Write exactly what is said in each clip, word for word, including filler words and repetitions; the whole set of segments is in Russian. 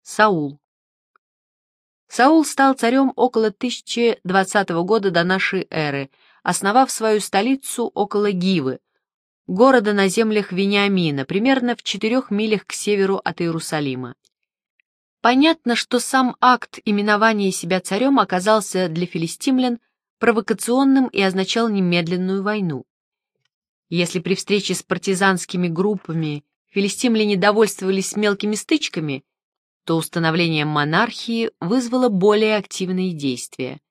Саул. Саул стал царем около тысяча двадцатого года до нашей эры, основав свою столицу около Гивы, города на землях Вениамина, примерно в четырех милях к северу от Иерусалима. Понятно, что сам акт именования себя царем оказался для филистимлян провокационным и означал немедленную войну. Если при встрече с партизанскими группами филистимляне довольствовались мелкими стычками, то установление монархии вызвало более активные действия.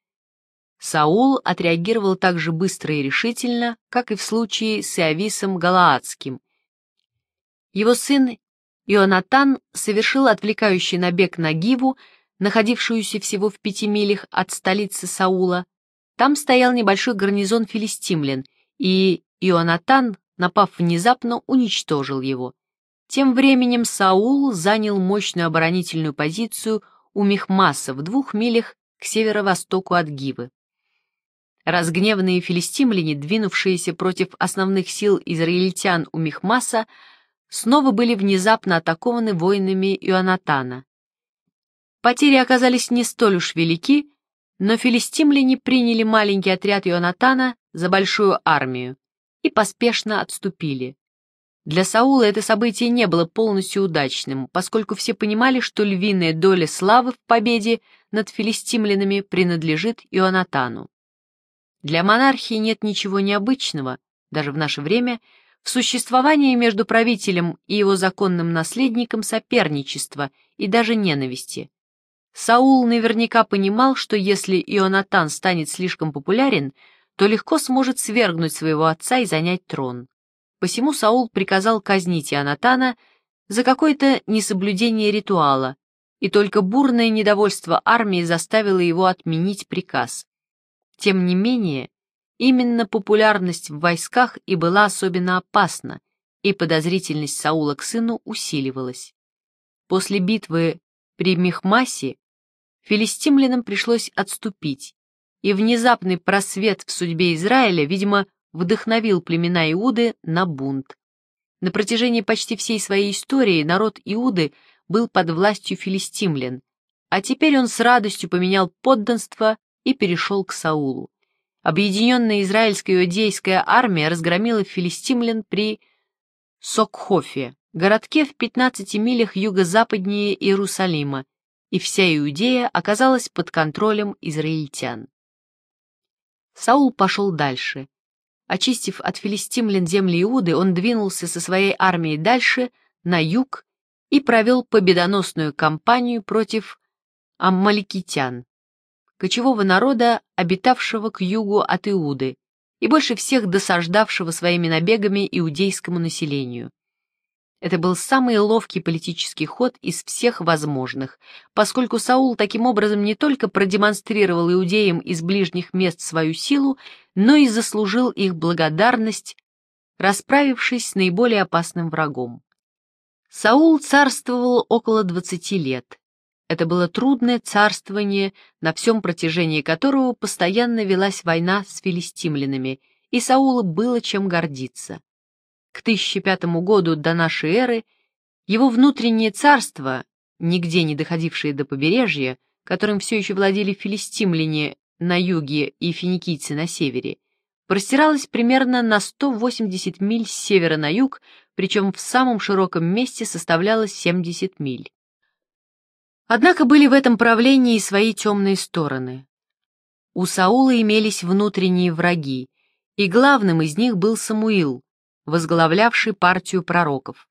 Саул отреагировал так же быстро и решительно, как и в случае с Иовисом Галаадским. Его сын Ионатан совершил отвлекающий набег на Гиву, находившуюся всего в пяти милях от столицы Саула. Там стоял небольшой гарнизон филистимлян, и Ионатан, напав внезапно, уничтожил его. Тем временем Саул занял мощную оборонительную позицию у Михмаса в двух милях к северо-востоку от Гивы. Разгневанные филистимляне, двинувшиеся против основных сил израильтян у Михмаса, снова были внезапно атакованы воинами Ионатана. Потери оказались не столь уж велики, но филистимляне приняли маленький отряд Ионатана за большую армию и поспешно отступили. Для Саула это событие не было полностью удачным, поскольку все понимали, что львиная доля славы в победе над филистимлянами принадлежит Ионатану. Для монархии нет ничего необычного, даже в наше время, в существовании между правителем и его законным наследником соперничества и даже ненависти. Саул наверняка понимал, что если Ионатан станет слишком популярен, то легко сможет свергнуть своего отца и занять трон. Посему Саул приказал казнить Ионатана за какое-то несоблюдение ритуала, и только бурное недовольство армии заставило его отменить приказ. Тем не менее, именно популярность в войсках и была особенно опасна, и подозрительность Саула к сыну усиливалась. После битвы при Михмасе филистимлянам пришлось отступить, и внезапный просвет в судьбе Израиля, видимо, вдохновил племена Иуды на бунт. На протяжении почти всей своей истории народ Иуды был под властью филистимлян, а теперь он с радостью поменял подданство и перешел к Саулу. Объединенная израильская и иудейская армия разгромила филистимлян при Сокхофе, городке в пятнадцати милях юго-западнее Иерусалима, и вся Иудея оказалась под контролем израильтян. Саул пошел дальше. Очистив от филистимлян земли Иуды, он двинулся со своей армией дальше, на юг, и провел победоносную кампанию против аммаликитян, кочевого народа, обитавшего к югу от Иуды, и больше всех досаждавшего своими набегами иудейскому населению. Это был самый ловкий политический ход из всех возможных, поскольку Саул таким образом не только продемонстрировал иудеям из ближних мест свою силу, но и заслужил их благодарность, расправившись с наиболее опасным врагом. Саул царствовал около двадцати лет. Это было трудное царствование, на всем протяжении которого постоянно велась война с филистимлянами, и Саулу было чем гордиться. К тысяча пятому году до нашей эры его внутреннее царство, нигде не доходившее до побережья, которым все еще владели филистимляне на юге и финикийцы на севере, простиралось примерно на сто восемьдесят миль с севера на юг, причем в самом широком месте составляло семьдесят миль. Однако были в этом правлении и свои темные стороны. У Саула имелись внутренние враги, и главным из них был Самуил, возглавлявший партию пророков.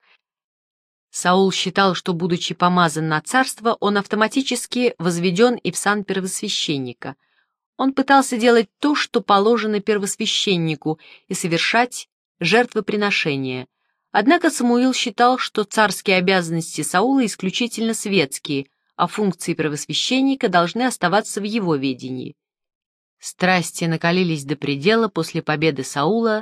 Саул считал, что, будучи помазан на царство, он автоматически возведен и в сан первосвященника. Он пытался делать то, что положено первосвященнику, и совершать жертвоприношения. Однако Самуил считал, что царские обязанности Саула исключительно светские, а функции первосвященника должны оставаться в его ведении. Страсти накалились до предела после победы Саула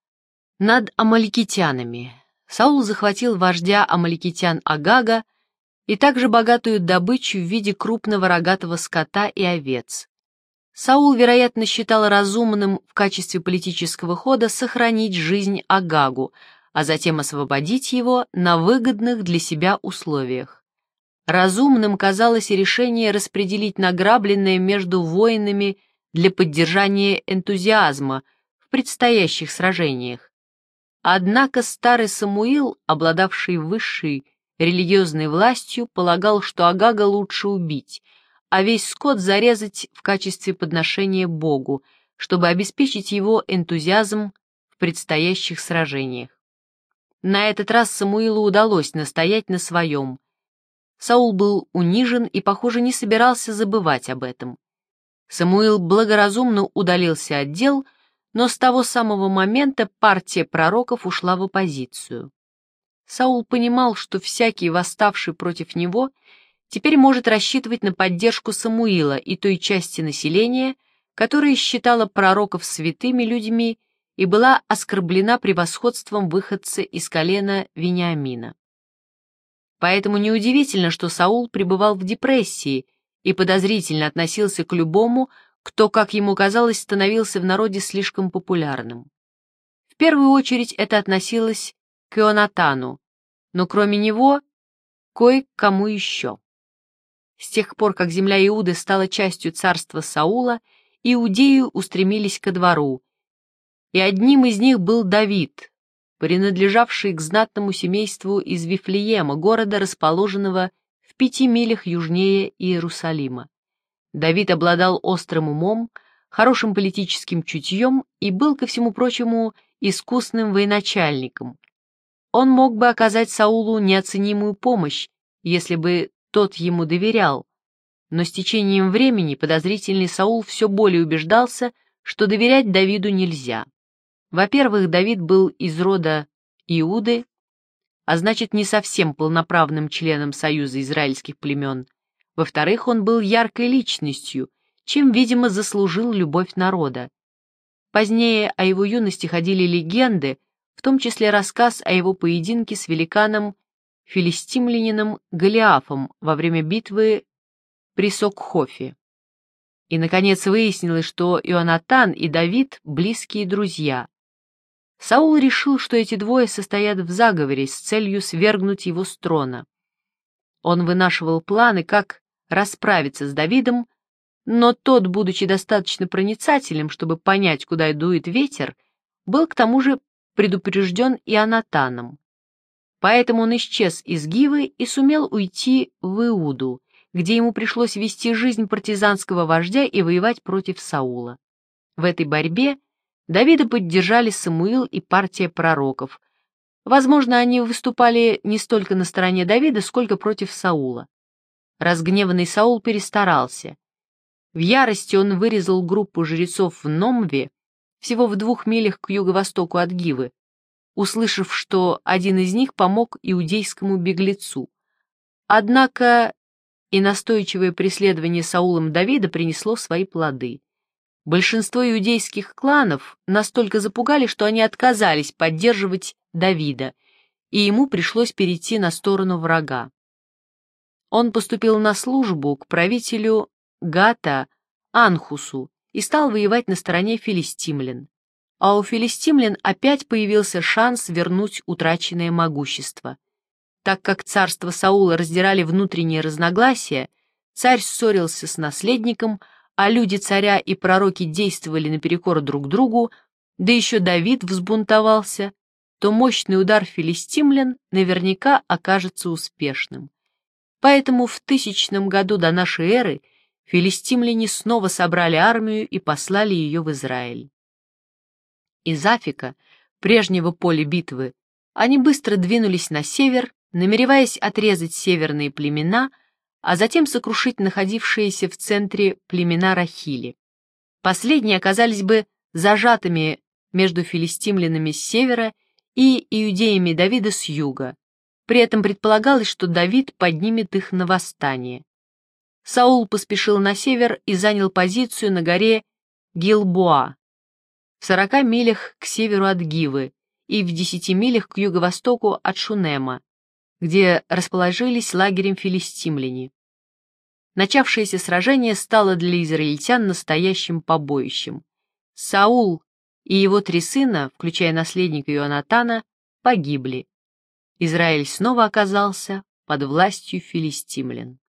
над амаликитянами. Саул захватил вождя амаликитян Агага и также богатую добычу в виде крупного рогатого скота и овец. Саул, вероятно, считал разумным в качестве политического хода сохранить жизнь Агагу, а затем освободить его на выгодных для себя условиях. Разумным казалось и решение распределить награбленное между воинами для поддержания энтузиазма в предстоящих сражениях. Однако старый Самуил, обладавший высшей религиозной властью, полагал, что Агага лучше убить, а весь скот зарезать в качестве подношения Богу, чтобы обеспечить его энтузиазм в предстоящих сражениях. На этот раз Самуилу удалось настоять на своем. Саул был унижен и, похоже, не собирался забывать об этом. Самуил благоразумно удалился от дел, но с того самого момента партия пророков ушла в оппозицию. Саул понимал, что всякий, восставший против него, теперь может рассчитывать на поддержку Самуила и той части населения, которая считала пророков святыми людьми и была оскорблена превосходством выходца из колена Вениамина. Поэтому неудивительно, что Саул пребывал в депрессии и подозрительно относился к любому, кто, как ему казалось, становился в народе слишком популярным. В первую очередь это относилось к Ионатану, но кроме него кое-кому еще. С тех пор, как земля Иуды стала частью царства Саула, иудеи устремились ко двору, и одним из них был Давид, принадлежавший к знатному семейству из Вифлеема, города, расположенного в пяти милях южнее Иерусалима. Давид обладал острым умом, хорошим политическим чутьем и был, ко всему прочему, искусным военачальником. Он мог бы оказать Саулу неоценимую помощь, если бы тот ему доверял, но с течением времени подозрительный Саул все более убеждался, что доверять Давиду нельзя. Во-первых, Давид был из рода Иуды, а значит, не совсем полноправным членом союза израильских племен. Во-вторых, он был яркой личностью, чем, видимо, заслужил любовь народа. Позднее о его юности ходили легенды, в том числе рассказ о его поединке с великаном-филистимлянином Голиафом во время битвы при Сокхофе. И, наконец, выяснилось, что Ионатан и Давид — близкие друзья. Саул решил, что эти двое состоят в заговоре с целью свергнуть его с трона. Он вынашивал планы, как расправиться с Давидом, но тот, будучи достаточно проницательным, чтобы понять, куда дует ветер, был к тому же предупрежден Ионатаном. Поэтому он исчез из Гивы и сумел уйти в Иуду, где ему пришлось вести жизнь партизанского вождя и воевать против Саула. В этой борьбе Давида поддержали Самуил и партия пророков. Возможно, они выступали не столько на стороне Давида, сколько против Саула. Разгневанный Саул перестарался. В ярости он вырезал группу жрецов в Номве, всего в двух милях к юго-востоку от Гивы, услышав, что один из них помог иудейскому беглецу. Однако и настойчивое преследование Саулом Давида принесло свои плоды. Большинство иудейских кланов настолько запугали, что они отказались поддерживать Давида, и ему пришлось перейти на сторону врага. Он поступил на службу к правителю Гата Анхусу и стал воевать на стороне филистимлян. А у филистимлян опять появился шанс вернуть утраченное могущество. Так как царство Саула раздирали внутренние разногласия, царь ссорился с наследником, а люди царя и пророки действовали наперекор друг другу, да еще Давид взбунтовался, то мощный удар филистимлян наверняка окажется успешным. Поэтому в тысячном году до нашей эры филистимляне снова собрали армию и послали ее в Израиль. Из Афика, прежнего поля битвы, они быстро двинулись на север, намереваясь отрезать северные племена, а затем сокрушить находившиеся в центре племена Рахили. Последние оказались бы зажатыми между филистимлянами с севера и иудеями Давида с юга. При этом предполагалось, что Давид поднимет их на восстание. Саул поспешил на север и занял позицию на горе Гилбоа, в сорока милях к северу от Гивы и в десяти милях к юго-востоку от Шунема, где расположились лагерем филистимляне. Начавшееся сражение стало для израильтян настоящим побоищем. Саул и его три сына, включая наследника Ионатана, погибли. Израиль снова оказался под властью филистимлян.